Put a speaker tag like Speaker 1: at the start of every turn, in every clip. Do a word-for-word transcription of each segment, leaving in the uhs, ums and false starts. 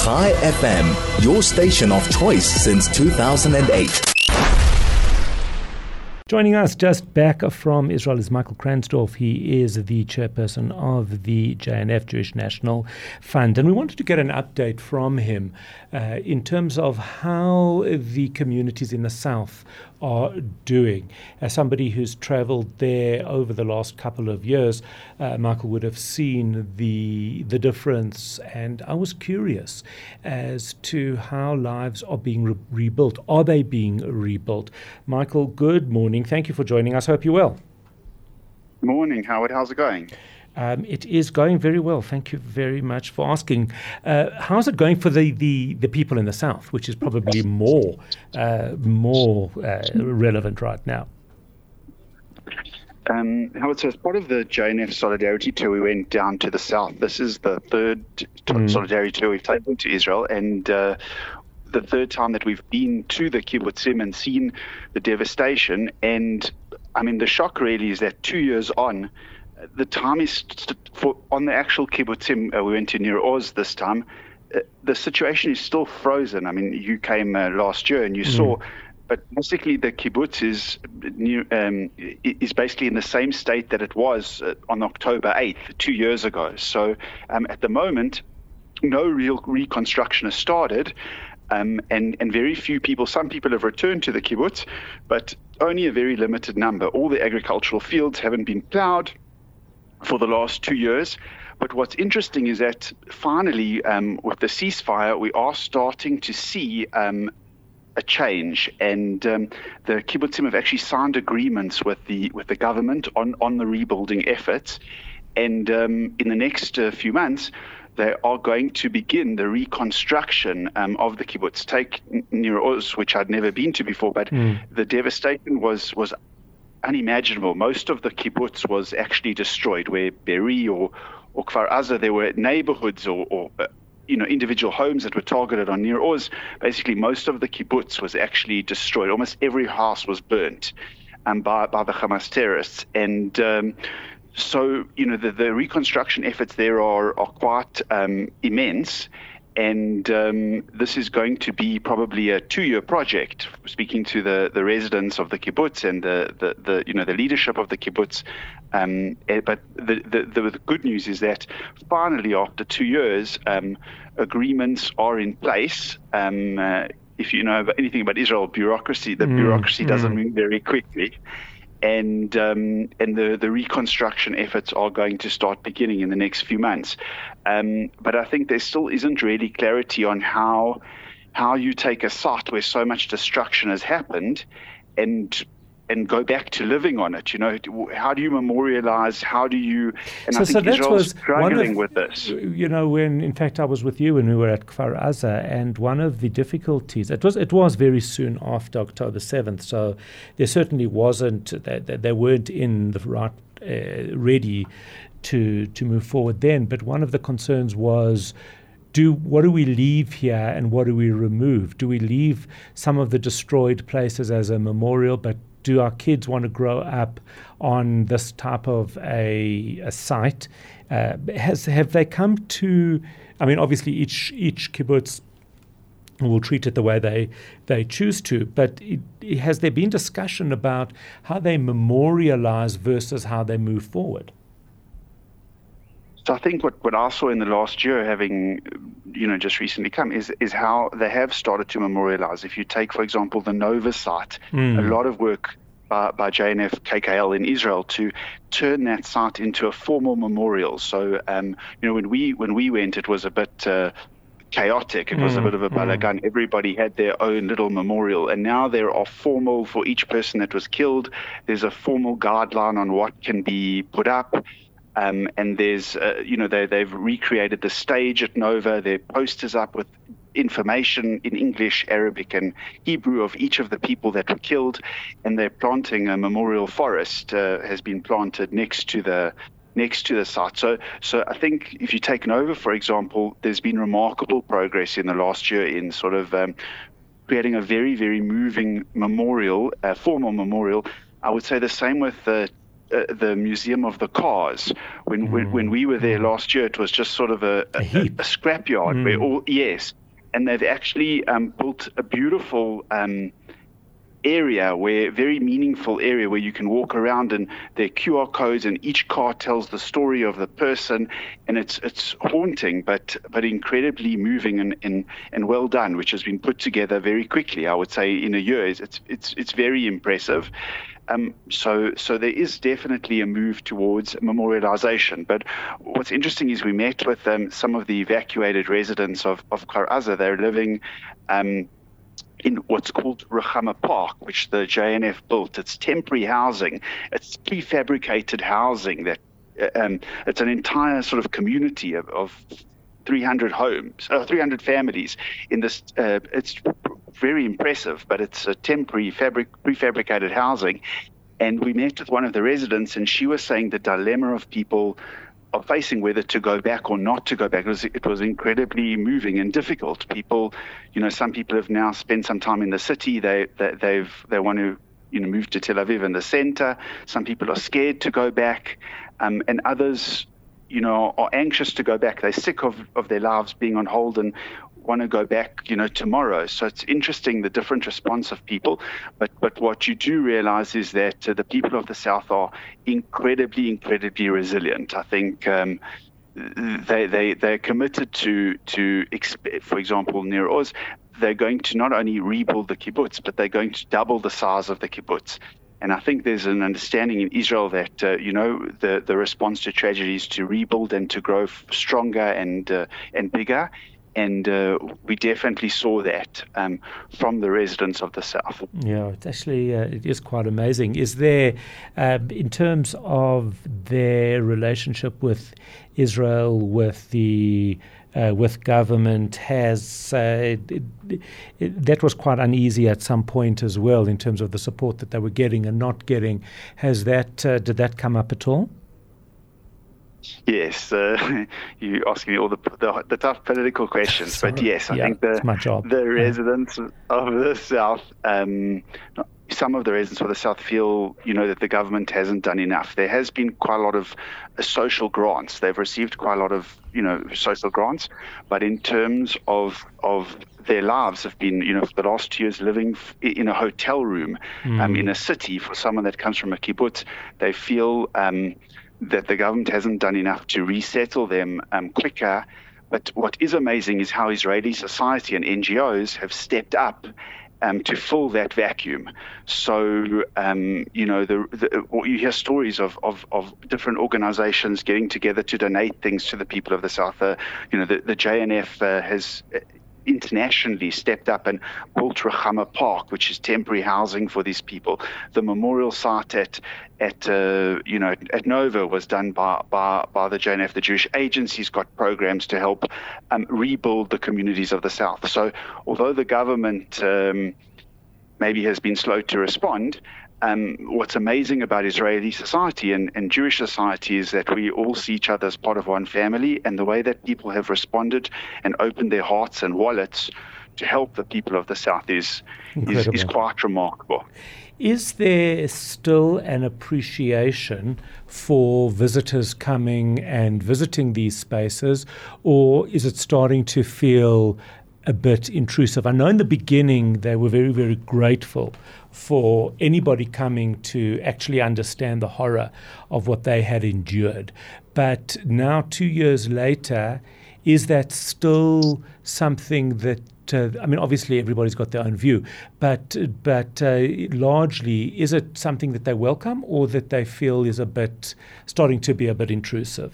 Speaker 1: Chai F M, your station of choice since two thousand eight.
Speaker 2: Joining us just back from Israel is Michael Kranzdorf. He is the chairperson of the J N F, Jewish National Fund. And we wanted to get an update from him uh, in terms of how the communities in the south are doing. As somebody who's traveled there over the last couple of years, uh, Michael would have seen the the difference, and I was curious as to how lives are being re- rebuilt. Are they being rebuilt? Michael, good morning. Thank you for joining us. Hope you're well.
Speaker 3: Morning, Howard. How's it going?
Speaker 2: Um, it is going very well. Thank you very much for asking. Uh, how's it going for the, the, the people in the south, which is probably more uh, more uh, relevant right now?
Speaker 3: Um, Howard, so as part of the J N F Solidarity Tour, we went down to the south. This is the third t- mm. Solidarity Tour we've taken to Israel, and uh, the third time that we've been to the kibbutzim and seen the devastation. And, I mean, the shock really is that two years on, the time is st- for on the actual kibbutzim. Uh, we went to Nir Oz this time. Uh, the situation is still frozen. I mean, you came uh, last year and you mm. saw, but basically the kibbutz is new, um, is basically in the same state that it was uh, on October eighth, two years ago. So um, at the moment, no real reconstruction has started. Um, and, and very few people, some people have returned to the kibbutz, but only a very limited number. All the agricultural fields haven't been plowed for the last two years. But what's interesting is that finally, um, with the ceasefire, we are starting to see um, a change. And um, the kibbutzim have actually signed agreements with the with the government on, on the rebuilding efforts. And um, in the next uh, few months, they are going to begin the reconstruction um, of the kibbutz. Take Nir Oz, which I'd never been to before, but mm. the devastation was was unimaginable. Most of the kibbutz was actually destroyed. Where Be'eri or or Kfar Aza, there were neighborhoods or, or uh, you know individual homes that were targeted on Nir Oz. Basically, most of the kibbutz was actually destroyed. Almost every house was burnt um, by by the Hamas terrorists. And um, So, you know, the, the reconstruction efforts there are, are quite um, immense, and um, this is going to be probably a two-year project. Speaking to the, the residents of the kibbutz and the, the, the you know the leadership of the kibbutz, um, but the, the the good news is that finally, after two years, um, agreements are in place. Um, uh, if you know anything about Israel bureaucracy, the mm, bureaucracy mm. doesn't move very quickly. And um, and the, the reconstruction efforts are going to start beginning in the next few months. Um, but I think there still isn't really clarity on how how you take a site where so much destruction has happened and and go back to living on it. You know, how do you memorialize? How do you? And
Speaker 2: so,
Speaker 3: I think
Speaker 2: so that
Speaker 3: Israel's
Speaker 2: was
Speaker 3: struggling
Speaker 2: of,
Speaker 3: with this.
Speaker 2: You know, when in fact I was with you when we were at Kfar Aza, and one of the difficulties it was it was very soon after October seventh, so there certainly wasn't they, they weren't in the right uh, ready to to move forward then. But one of the concerns was, Do what do we leave here and what do we remove? Do we leave some of the destroyed places as a memorial, but do our kids want to grow up on this type of a, a site? Uh, has have they come to? I mean, obviously each each kibbutz will treat it the way they they choose to, but it, it, has there been discussion about how they memorialize versus how they move forward?
Speaker 3: So I think what, what I saw in the last year, having, you know, just recently come, is is how they have started to memorialize. If you take, for example, the Nova site, mm. a lot of work by, by J N F K K L in Israel to turn that site into a formal memorial. So, um, you know, when we when we went, it was a bit uh, chaotic. It mm. was a bit of a balagan. Mm. Everybody had their own little memorial, and now there are formal for each person that was killed. There's a formal guideline on what can be put up. Um, and there's, uh, you know, they, they've recreated the stage at Nova. There are posters up with information in English, Arabic, and Hebrew of each of the people that were killed. And they're planting a memorial forest uh, has been planted next to the next to the site. So, so I think if you take Nova, for example, there's been remarkable progress in the last year in sort of um, creating a very, very moving memorial, a formal memorial. I would say the same with uh, uh, the Museum of the Cars. When, mm. when when we were there last year, it was just sort of a, a, a, a scrapyard mm. where all yes, and they've actually um, built a beautiful Um, area where very meaningful area where you can walk around, and there are Q R codes, and each car tells the story of the person, and it's it's haunting but but incredibly moving and, and, and well done, which has been put together very quickly. I would say in a year. It's it's it's very impressive. Um, so so there is definitely a move towards memorialization. But what's interesting is we met with um, some of the evacuated residents of of Kfar Aza. They're living um, in what's called Ruchama Park, which the J N F built. It's temporary housing. It's prefabricated housing. That um, it's an entire sort of community of, of three hundred homes, uh, three hundred families in this. Uh, it's very impressive, but it's a temporary fabric, prefabricated housing. And we met with one of the residents, and she was saying the dilemma of people are facing whether to go back or not to go back. It was, it was incredibly moving and difficult. People, you know, some people have now spent some time in the city. They, they they've they want to, you know, move to Tel Aviv in the center. Some people are scared to go back, um, and others, you know, are anxious to go back. They're sick of, of their lives being on hold and want to go back, you know, tomorrow. So it's interesting, the different response of people. But but what you do realize is that uh, the people of the South are incredibly, incredibly resilient. I think um, they they they're committed to to exp- for example, near Oz, they're going to not only rebuild the kibbutz, but they're going to double the size of the kibbutz. And I think there's an understanding in Israel that, uh, you know, the, the response to tragedy is to rebuild and to grow f- stronger and uh, and bigger. And uh, we definitely saw that um, from the residents of the South.
Speaker 2: Yeah, it's actually, uh, it is quite amazing. Is there, uh, in terms of their relationship with Israel, with the uh, with government, has uh, it, it, that was quite uneasy at some point as well in terms of the support that they were getting and not getting. Has that uh, did that come up at all?
Speaker 3: Yes, uh, you asking me all the, the the tough political questions,
Speaker 2: Sorry.
Speaker 3: but yes, I
Speaker 2: yeah,
Speaker 3: think the
Speaker 2: my job.
Speaker 3: the residents yeah. of the South, um, some of the residents of the South feel, you know, that the government hasn't done enough. There has been quite a lot of uh, social grants. They've received quite a lot of, you know, social grants, but in terms of of their lives have been, you know, for the last two years living f- in a hotel room mm. um, in a city. For someone that comes from a kibbutz, they feel Um, that the government hasn't done enough to resettle them um, quicker. But what is amazing is how Israeli society and N G Os have stepped up um, to fill that vacuum. So, um, you know, the, the, you hear stories of, of, of different organizations getting together to donate things to the people of the South. Uh, you know, the, the J N F uh, has internationally stepped up and built Ruchama Park, which is temporary housing for these people. The memorial site at at uh, you know at Nova was done by, by by the J N F. The Jewish Agency's got programs to help um, rebuild the communities of the South. So although the government um, maybe has been slow to respond, Um, what's amazing about Israeli society and, and Jewish society is that we all see each other as part of one family, and the way that people have responded and opened their hearts and wallets to help the people of the South is is, is quite remarkable.
Speaker 2: Is there still an appreciation for visitors coming and visiting these spaces, or is it starting to feel a bit intrusive? I know in the beginning they were very, very grateful for anybody coming to actually understand the horror of what they had endured. But now, two years later, is that still something that, uh, I mean, obviously everybody's got their own view, but but uh, largely, is it something that they welcome or that they feel is a bit, starting to be a bit intrusive?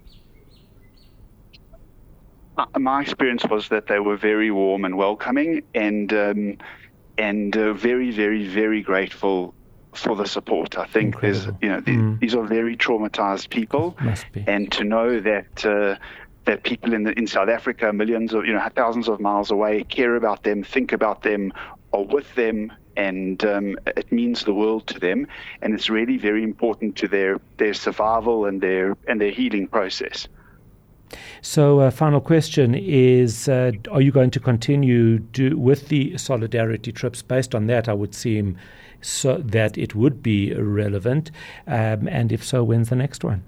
Speaker 3: My experience was that they were very warm and welcoming, and um, and uh, very, very, very grateful for the support. I think Incredible. there's, you know, mm. these are very traumatized people,
Speaker 2: Must be.
Speaker 3: And to know that uh, that people in the, in South Africa, millions of, you know, thousands of miles away, care about them, think about them, are with them, and um, it means the world to them, and it's really very important to their their survival and their and their healing process.
Speaker 2: So, uh, final question is, uh, are you going to continue do, with the solidarity trips? Based on that, I would seem so that it would be relevant. Um, and if so, when's the next one?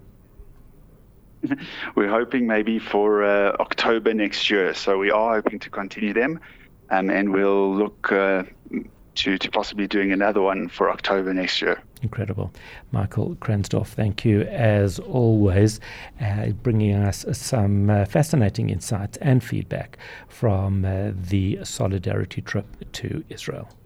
Speaker 3: We're hoping maybe for uh, October next year. So we are hoping to continue them, um, and we'll look uh, to, to possibly doing another one for October next year.
Speaker 2: Incredible. Michael Kransdorff, thank you as always, uh, bringing us some uh, fascinating insights and feedback from uh, the Solidarity trip to Israel.